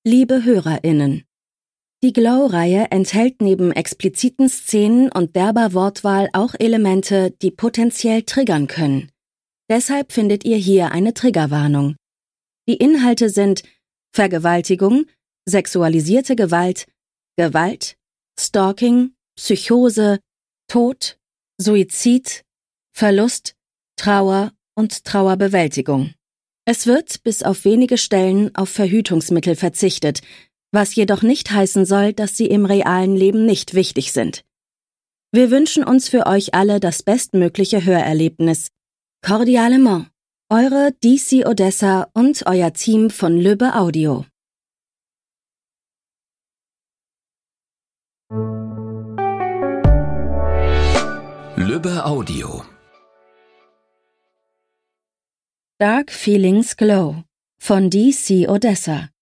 Liebe HörerInnen, die Glow-Reihe enthält neben expliziten Szenen und derber Wortwahl auch Elemente, die potenziell triggern können. Deshalb findet ihr hier eine Triggerwarnung. Die Inhalte sind Vergewaltigung, sexualisierte Gewalt, Gewalt, Stalking, Psychose, Tod, Suizid, Verlust, Trauer und Trauerbewältigung. Es wird bis auf wenige Stellen auf Verhütungsmittel verzichtet, was jedoch nicht heißen soll, dass sie im realen Leben nicht wichtig sind. Wir wünschen uns für euch alle das bestmögliche Hörerlebnis. Cordialement, eure DC Odessa und euer Team von Lübbe Audio. Lübbe Audio. Dark Feelings Glow von DC Odessa.